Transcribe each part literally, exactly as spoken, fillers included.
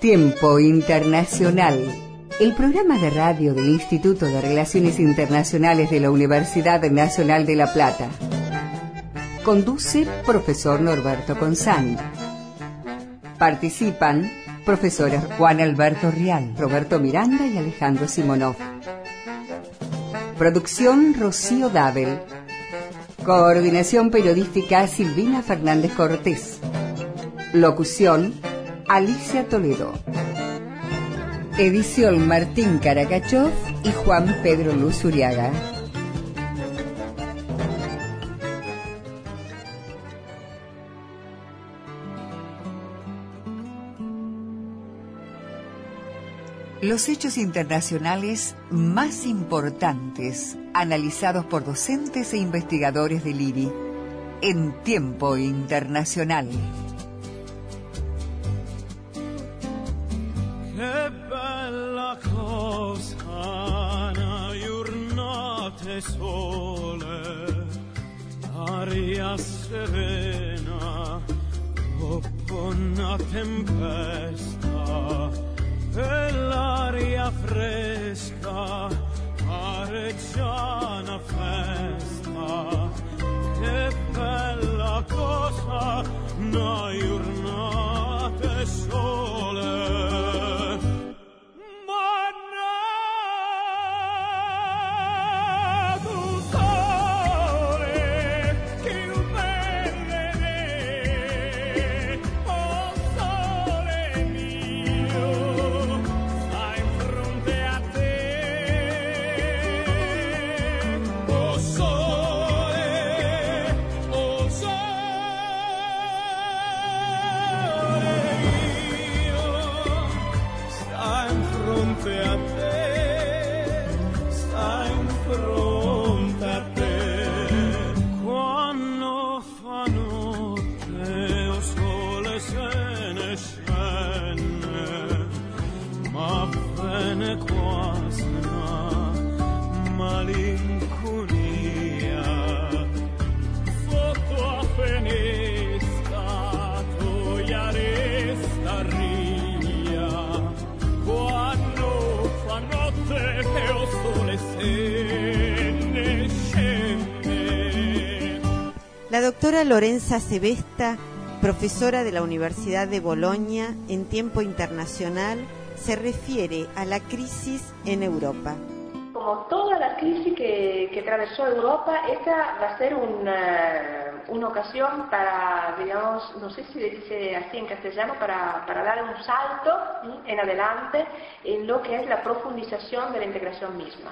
Tiempo Internacional, el programa de radio del Instituto de Relaciones Internacionales de la Universidad Nacional de La Plata. Conduce profesor Norberto Consani. Participan profesores Juan Alberto Rial, Roberto Miranda y Alejandro Simonov. Producción Rocío Dabel. Coordinación periodística Silvina Fernández Cortés. Locución Alicia Toledo. Edición Martín Caracachov y Juan Pedro Luz Uriaga. Los hechos internacionales más importantes, analizados por docentes e investigadores del I R I, en Tiempo Internacional. Che bella cosa, una giornata sole, aria serena, dopo una tempesta, e l'aria fresca, pareggiana festa. Che bella cosa, una giornata sole. La doctora Lorenza Sebesta, profesora de la Universidad de Bolonia en Tiempo Internacional, se refiere a la crisis en Europa. Como toda la crisis que, que atravesó Europa, esta va a ser una, una ocasión para, digamos, no sé si se dice así en castellano, para, para dar un salto en adelante en lo que es la profundización de la integración misma.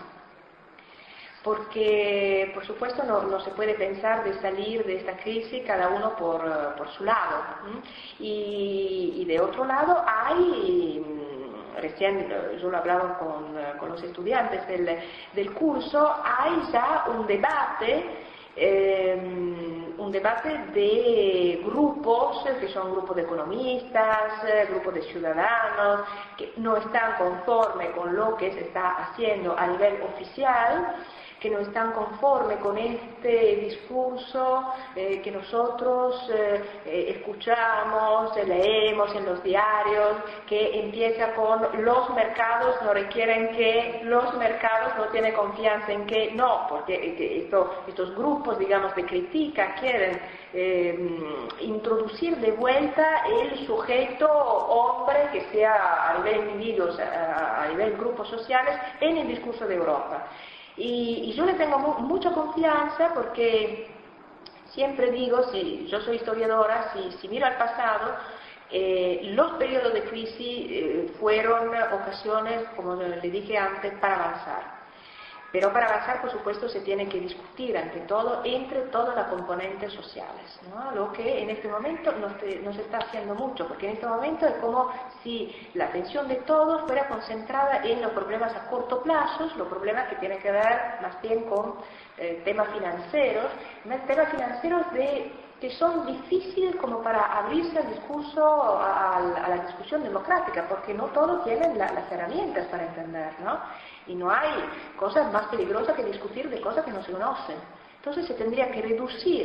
Porque, por supuesto, no, no se puede pensar de salir de esta crisis cada uno por, por su lado. Y, y de otro lado hay, recién yo lo hablaba con, con los estudiantes del, del curso, hay ya un debate, eh, un debate de grupos, que son grupos de economistas, grupos de ciudadanos, que no están conformes con lo que se está haciendo a nivel oficial, que no están conformes con este discurso eh, que nosotros eh, eh, escuchamos, eh, leemos en los diarios, que empieza con los mercados no requieren que, los mercados no tienen confianza en que, no, porque eh, esto, estos grupos, digamos, de crítica quieren eh, introducir de vuelta el sujeto hombre, que sea a nivel individuos, a, a nivel grupos sociales, en el discurso de Europa. Y, y yo le tengo mu mucha confianza porque siempre digo, si yo soy historiadora, si, si miro al pasado, eh, los periodos de crisis eh, fueron ocasiones, como le dije antes, para avanzar. Pero para avanzar, por supuesto, se tiene que discutir ante todo entre todas las componentes sociales, ¿no? Lo que en este momento no se, no se está haciendo mucho, porque en este momento es como si la atención de todos fuera concentrada en los problemas a corto plazo, los problemas que tienen que ver más bien con eh, temas financieros, temas financieros de, que son difíciles como para abrirse al discurso, a, a la discusión democrática, porque no todos tienen la, las herramientas para entender, ¿no? Y no hay cosas más peligrosas que discutir de cosas que no se conocen. Entonces se tendría que reducir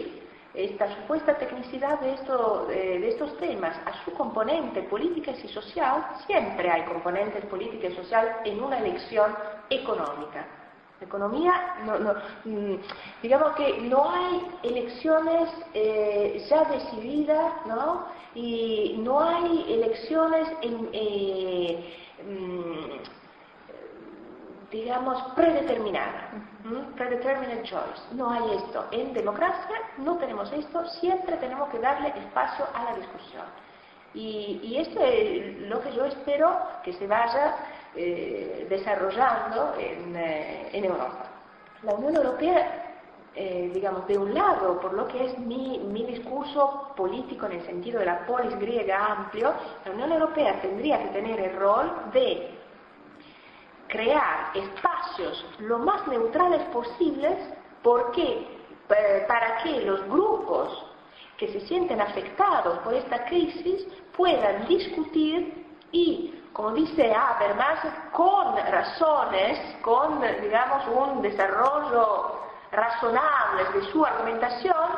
esta supuesta tecnicidad de, esto, de, de estos temas a su componente política y social. Siempre hay componentes política y social en una elección económica. La economía, no, no, digamos que no hay elecciones eh, ya decididas, ¿no? Y no hay elecciones en, eh, digamos, predeterminadas, ¿Mm? predetermined choice. No hay esto. En democracia no tenemos esto, siempre tenemos que darle espacio a la discusión. Y, y esto es lo que yo espero que se vaya eh, desarrollando en, eh, en Europa. La Unión Europea, eh, digamos, de un lado, por lo que es mi, mi discurso político en el sentido de la polis griega amplio, la Unión Europea tendría que tener el rol de crear espacios lo más neutrales posibles porque, eh, para que los grupos que se sienten afectados por esta crisis puedan discutir y, como dice Habermas, con razones, con, digamos, un desarrollo razonable de su argumentación,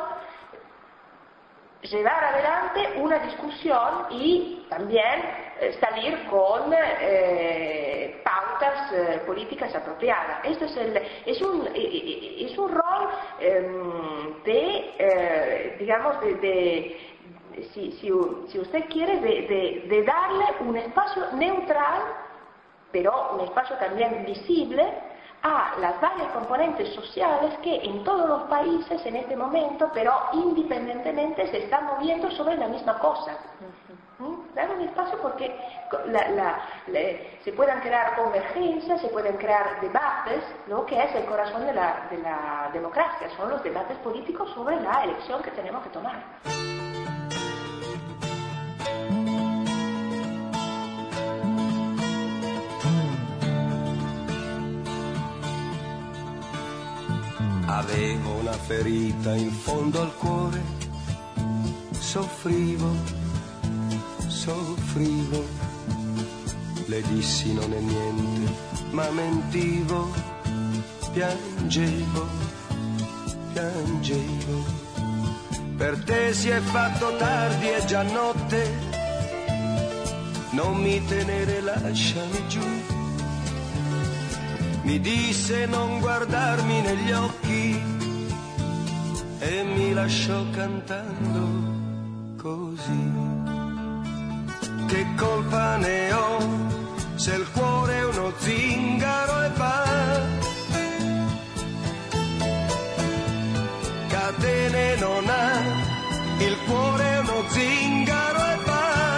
llevar adelante una discusión y también eh, salir con eh, pautas eh, políticas apropiadas. Esto es, el, es, un, eh, es un rol eh, de, eh, digamos, de, de si, si, si usted quiere, de, de, de darle un espacio neutral, pero un espacio también visible, a las varias componentes sociales que en todos los países en este momento, pero independientemente, se están moviendo sobre la misma cosa. ¿Mm? Dar un espacio porque la, la, la, se puedan crear convergencias, se pueden crear debates, lo que es el corazón de la, de la democracia, son los debates políticos sobre la elección que tenemos que tomar. Avevo una ferita in fondo al cuore, soffrivo, soffrivo, le dissi non è niente, ma mentivo, piangevo, piangevo, per te si è fatto tardi, è già notte, non mi tenere, lasciami giù. Mi disse non guardarmi negli occhi e mi lasciò cantando così. Che colpa ne ho se il cuore è uno zingaro e va, catene non ha, il cuore è uno zingaro e va.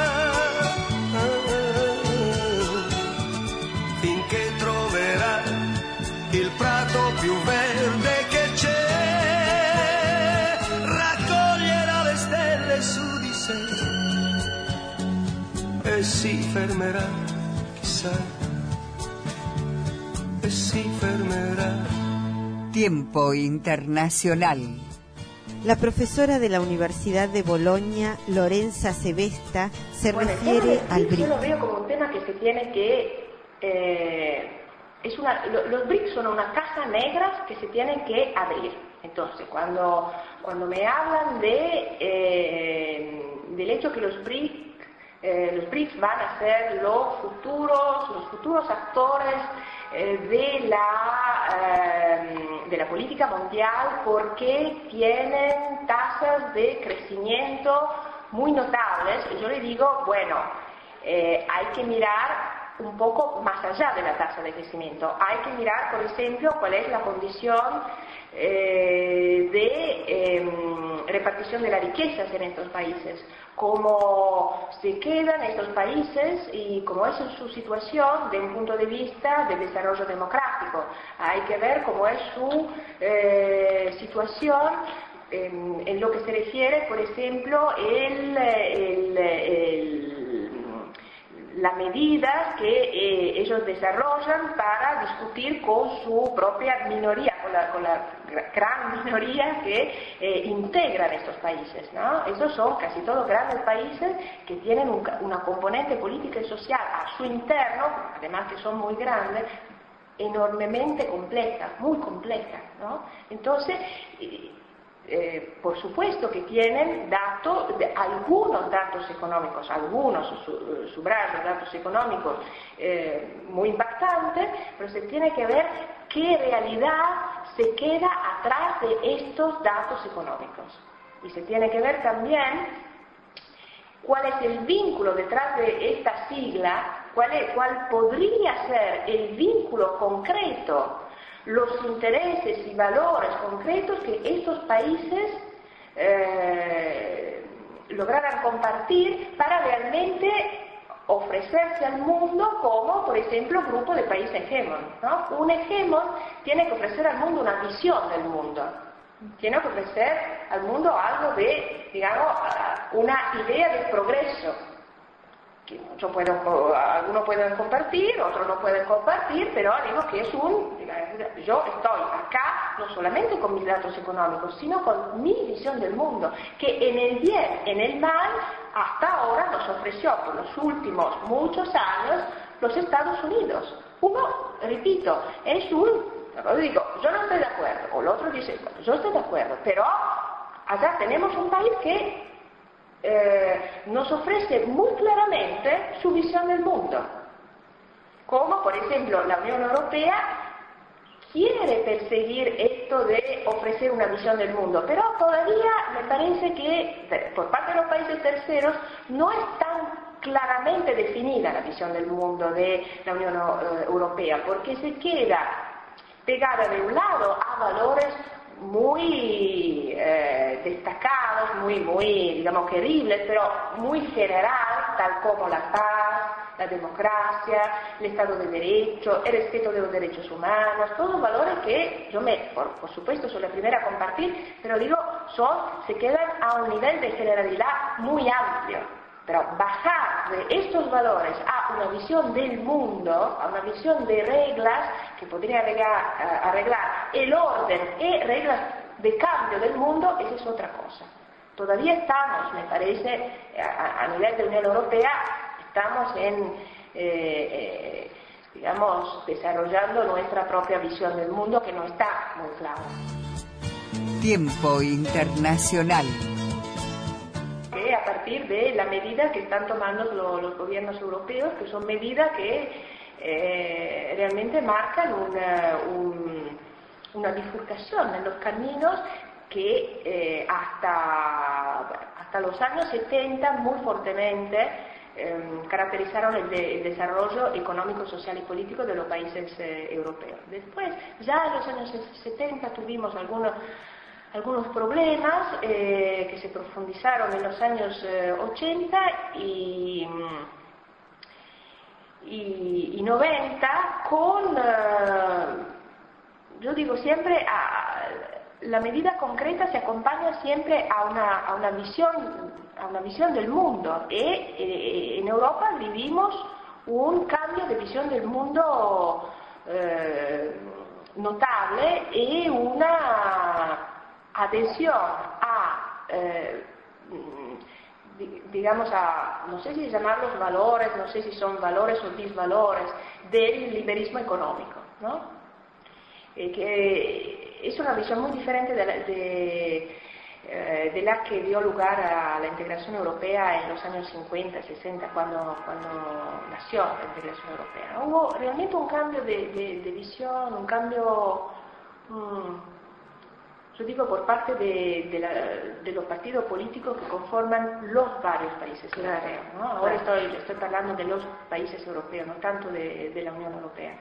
Finché troverà il prato più verde che c'è, raccoglierà le stelle su di sé e si fermerà, chissà, e si fermerà. Tiempo internacional. La profesora de la Universidad de Bolonia, Lorenza Sebesta, se bueno, refiere al B R I C. Yo lo veo como un tema que se tiene que... Eh, es una, lo, los B R I C son una caja negra que se tienen que abrir. Entonces, cuando, cuando me hablan de, eh, del hecho que los B R I C, eh, los B R I C van a ser los futuros, los futuros actores eh, de, la, eh, de la política mundial porque tienen tasas de crecimiento muy notables, yo le digo, bueno, eh, hay que mirar un poco más allá de la tasa de crecimiento. Hay que mirar, por ejemplo, cuál es la condición eh, de eh, repartición de las riquezas en estos países, cómo se quedan estos países y cómo es su situación desde un punto de vista del desarrollo democrático. Hay que ver cómo es su eh, situación en, en lo que se refiere, por ejemplo, el, el, el las medidas que eh, ellos desarrollan para discutir con su propia minoría, con la, con la gran minoría que eh, integran estos países, ¿no? Esos son casi todos grandes países que tienen un, una componente política y social a su interno, además que son muy grandes, enormemente compleja, muy compleja, ¿no? Entonces, eh, por supuesto que tienen datos, de, algunos datos económicos, algunos, su, subrayo, datos económicos eh, muy impactantes, pero se tiene que ver qué realidad se queda atrás de estos datos económicos. Y se tiene que ver también cuál es el vínculo detrás de esta sigla, cuál, es, cuál podría ser el vínculo concreto, los intereses y valores concretos que estos países eh, lograran compartir para realmente ofrecerse al mundo como, por ejemplo, grupo de países hegemon, ¿no? Un hegemon tiene que ofrecer al mundo una visión del mundo, tiene que ofrecer al mundo algo de, digamos, una idea de progreso, que yo puedo, algunos pueden compartir, otros no pueden compartir, pero digo que es un, yo estoy acá no solamente con mis datos económicos, sino con mi visión del mundo, que en el bien, en el mal, hasta ahora nos ofreció por los últimos muchos años los Estados Unidos. Uno, repito, es un, digo, yo no estoy de acuerdo, o el otro dice, bueno, yo estoy de acuerdo, pero allá tenemos un país que Eh, nos ofrece muy claramente su visión del mundo, como por ejemplo la Unión Europea quiere perseguir esto de ofrecer una visión del mundo, pero todavía me parece que por parte de los países terceros no es tan claramente definida la visión del mundo de la Unión Europea, porque se queda pegada de un lado a valores muy eh, destacados, muy, muy, digamos, queribles, pero muy general, tal como la paz, la democracia, el Estado de Derecho, el respeto de los derechos humanos, todos valores que yo me, por, por supuesto, soy la primera a compartir, pero digo, son, se quedan a un nivel de generalidad muy amplio. Pero bajar de estos valores a una visión del mundo, a una visión de reglas que podría arreglar, arreglar el orden y reglas de cambio del mundo, esa es otra cosa. Todavía estamos, me parece, a, a nivel de Unión Europea, estamos en, eh, eh, digamos, desarrollando nuestra propia visión del mundo que no está muy clara. Tiempo internacional. A partir de la medida que están tomando los, los gobiernos europeos, que son medidas que eh, realmente marcan una, un, una bifurcación en los caminos que eh, hasta, hasta los años setenta muy fuertemente eh, caracterizaron el, de, el desarrollo económico, social y político de los países eh, europeos. Después, ya en los años setenta tuvimos algunos algunos problemas eh, que se profundizaron en los años eh, ochenta y, y, y noventa con, eh, yo digo siempre, a, la medida concreta se acompaña siempre a una, a una visión, a una visión del mundo, y eh, en Europa vivimos un cambio de visión del mundo eh, notable y una adhesión a, eh, digamos, a, no sé si llamarlos valores, no sé si son valores o disvalores, del liberalismo económico, ¿no? Eh, que es una visión muy diferente de la, de, eh, de la que dio lugar a la integración europea en los años cincuenta, sesenta, cuando, cuando nació la integración europea. Hubo realmente un cambio de, de, de visión, un cambio... Mmm, yo digo por parte de, de, la, de los partidos políticos que conforman los varios países europeos, ¿no? Ahora estoy, estoy hablando de los países europeos, no tanto de, de la Unión Europea.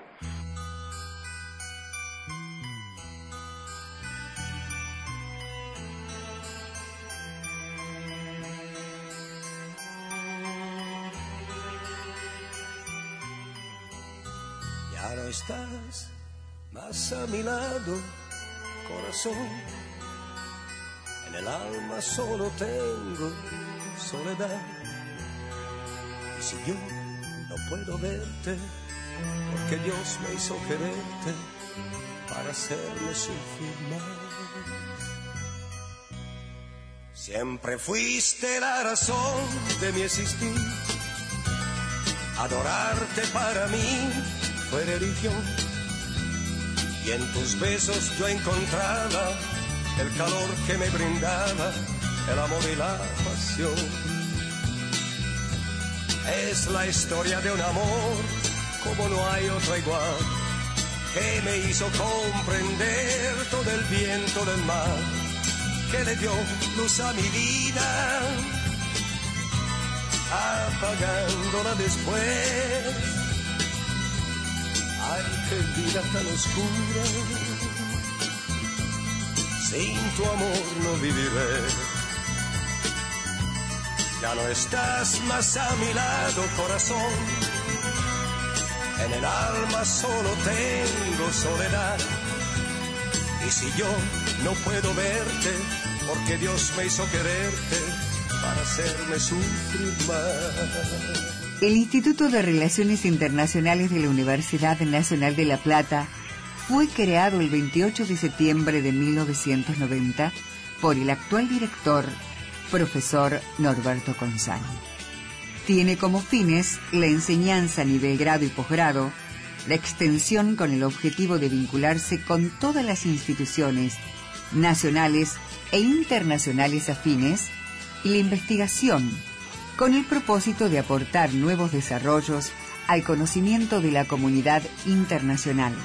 Ya no estás más a mi lado, corazón, en el alma solo tengo soledad. Y si yo no puedo verte, porque Dios me hizo quererte para hacerme sufrir más. Siempre fuiste la razón de mi existir, adorarte para mí fue religión. Y en tus besos yo encontraba el calor que me brindaba el amor y la pasión. Es la historia de un amor como no hay otro igual, que me hizo comprender todo el viento del mar, que le dio luz a mi vida, apagándola después. Ay, qué vida tan oscura, sin tu amor no viviré. Ya no estás más a mi lado, corazón, en el alma solo tengo soledad. Y si yo no puedo verte, porque Dios me hizo quererte para hacerme sufrir más. El Instituto de Relaciones Internacionales de la Universidad Nacional de La Plata fue creado el veintiocho de septiembre de mil novecientos noventa por el actual director, profesor Norberto Consani. Tiene como fines la enseñanza a nivel grado y posgrado, la extensión con el objetivo de vincularse con todas las instituciones nacionales e internacionales afines y la investigación con el propósito de aportar nuevos desarrollos al conocimiento de la comunidad internacional.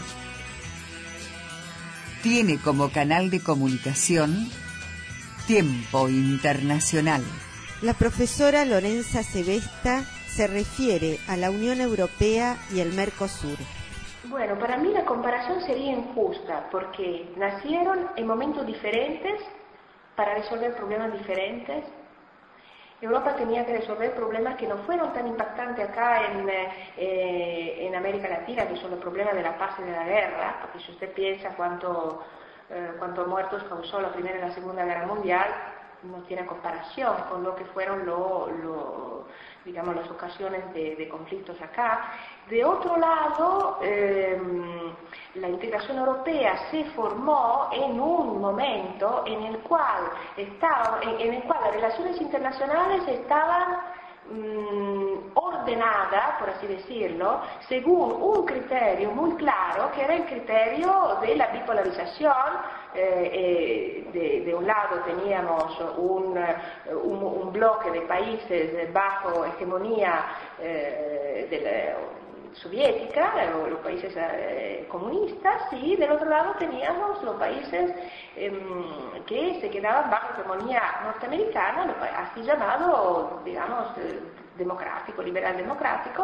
Tiene como canal de comunicación Tiempo Internacional. La profesora Lorenza Sebesta se refiere a la Unión Europea y el Mercosur. Bueno, para mí la comparación sería injusta porque nacieron en momentos diferentes para resolver problemas diferentes. Europa tenía que resolver problemas que no fueron tan impactantes acá en, eh, en América Latina, que son los problemas de la paz y de la guerra, porque si usted piensa cuánto, eh, cuántos muertos causó la Primera y la Segunda Guerra Mundial, no tiene comparación con lo que fueron lo, lo, digamos, las ocasiones de, de conflictos acá. De otro lado, eh, la integración europea se formó en un momento en el cual, estaba, en, en el cual las relaciones internacionales estaban mmm, ordenadas, por así decirlo, según un criterio muy claro, que era el criterio de la bipolarización. Eh, eh, de, de un lado teníamos un, un, un bloque de países bajo hegemonía eh, de la, soviética, eh, los países eh, comunistas, y del otro lado teníamos los países eh, que se quedaban bajo hegemonía norteamericana, así llamado, digamos, eh, democrático, liberal democrático,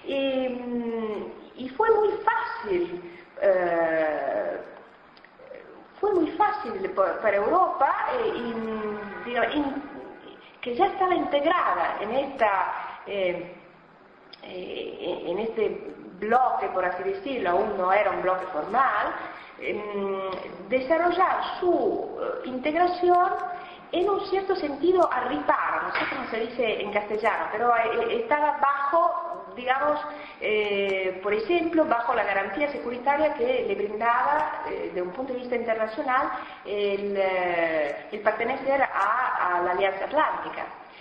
y, y fue muy fácil eh, Fue muy fácil para Europa, eh, in, digamos, in, que ya estaba integrada en, esta, eh, eh, en este bloque, por así decirlo, aún no era un bloque formal, eh, desarrollar su eh, integración en un cierto sentido a riparo, no sé cómo se dice en castellano, pero eh, estaba bajo, digamos, eh, por ejemplo, bajo la garantía securitaria que le brindaba, eh, de un punto de vista internacional, el, eh, el pertenecer a, a la Alianza Atlántica.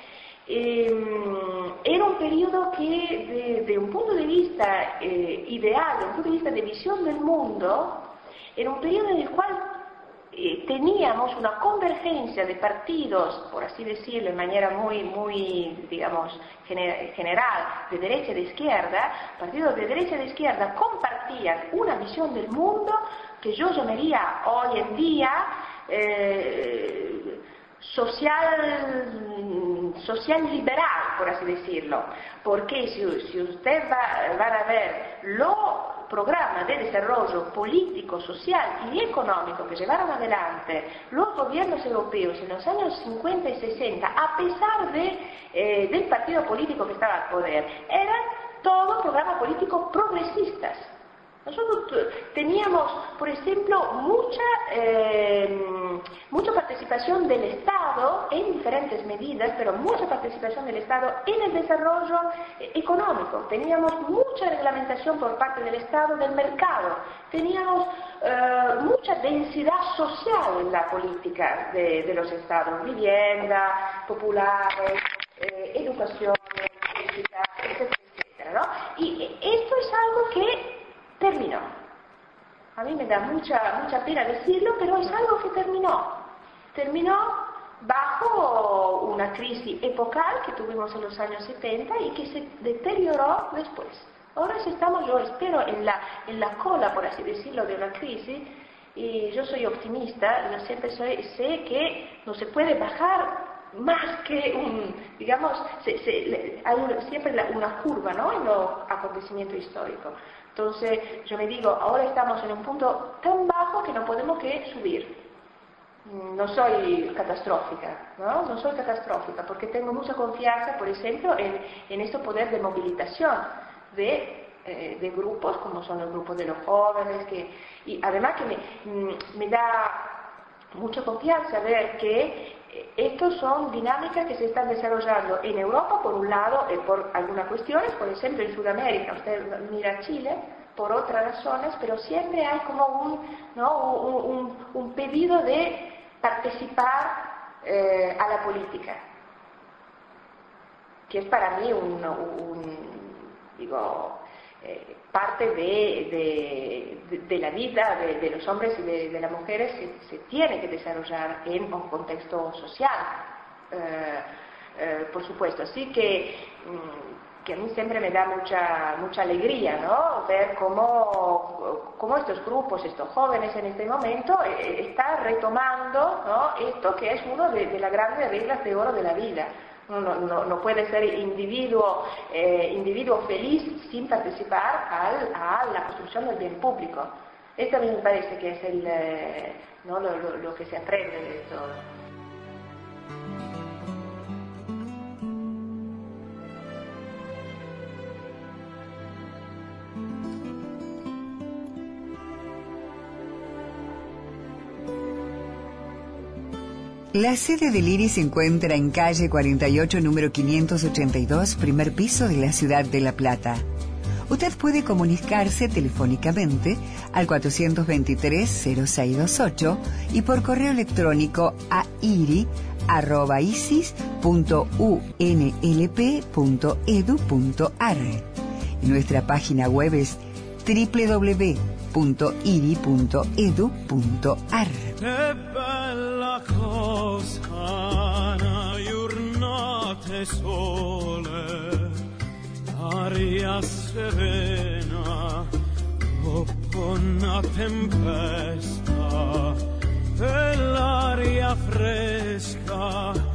Eh, era un periodo que, de, de un punto de vista eh, ideal, de un punto de vista de visión del mundo, era un periodo en el cual Eh, teníamos una convergencia de partidos, por así decirlo, de manera muy, muy, digamos, gener general, de derecha y de izquierda. Partidos de derecha y de izquierda compartían una visión del mundo que yo llamaría hoy en día eh, social, social liberal, por así decirlo, porque si, si usted va, va a ver lo programas de desarrollo político, social y económico que llevaron adelante los gobiernos europeos en los años cincuenta y sesenta, a pesar de, eh, del partido político que estaba al poder, eran todos programas políticos progresistas. Nosotros teníamos, por ejemplo, mucha, eh, mucha participación del Estado en diferentes medidas, pero mucha participación del Estado en el desarrollo eh, económico. Teníamos mucha reglamentación por parte del Estado del mercado. Teníamos eh, mucha densidad social en la política de, de los Estados. Vivienda, populares, eh, educación, política, etcétera, etcétera, ¿no? Y esto es algo que terminó. A mí me da mucha, mucha pena decirlo, pero es algo que terminó. terminó bajo una crisis epocal que tuvimos en los años setenta y que se deterioró después. Ahora estamos, yo espero, en la, en la cola, por así decirlo, de una crisis, y yo soy optimista, yo siempre soy, sé que no se puede bajar más que un, digamos, se, se, hay un, siempre la, una curva, ¿no?, en los acontecimientos históricos. Entonces, yo me digo, ahora estamos en un punto tan bajo que no podemos que subir. No soy catastrófica, ¿no? No soy catastrófica, porque tengo mucha confianza, por ejemplo, en, en este poder de movilización de, eh, de grupos, como son los grupos de los jóvenes, que, y además que me, me da mucha confianza ver que estos son dinámicas que se están desarrollando en Europa, por un lado, eh, por algunas cuestiones, por ejemplo en Sudamérica, usted mira Chile, por otras razones, pero siempre hay como un, ¿no?, un, un, un pedido de participar eh, a la política, que es para mí un, un digo, eh, parte de, de, de, de la vida de, de los hombres y de, de las mujeres se, se tiene que desarrollar en un contexto social, eh, eh, por supuesto. Así que, que a mí siempre me da mucha, mucha alegría, ¿no?, ver cómo, cómo estos grupos, estos jóvenes en este momento eh, están retomando, ¿no?, esto que es uno de, de las grandes reglas de oro de la vida. No, no, no puede ser individuo, eh, individuo feliz sin participar al, a la construcción del bien público. Esto a mí me parece que es el, eh, ¿no?, lo, lo, lo que se aprende de esto. La sede del I R I se encuentra en calle cuarenta y ocho, número quinientos ochenta y dos, primer piso de la ciudad de La Plata. Usted puede comunicarse telefónicamente al cuatrocientos veintitrés, cero seis veintiocho y por correo electrónico a iri arroba isis punto u n l p punto e d u punto a r. Nuestra página web es doble u doble u doble u punto i r i punto e d u punto a r. Che bella cosa, una giornata sole, aria serena, dopo una tempesta, e l'aria fresca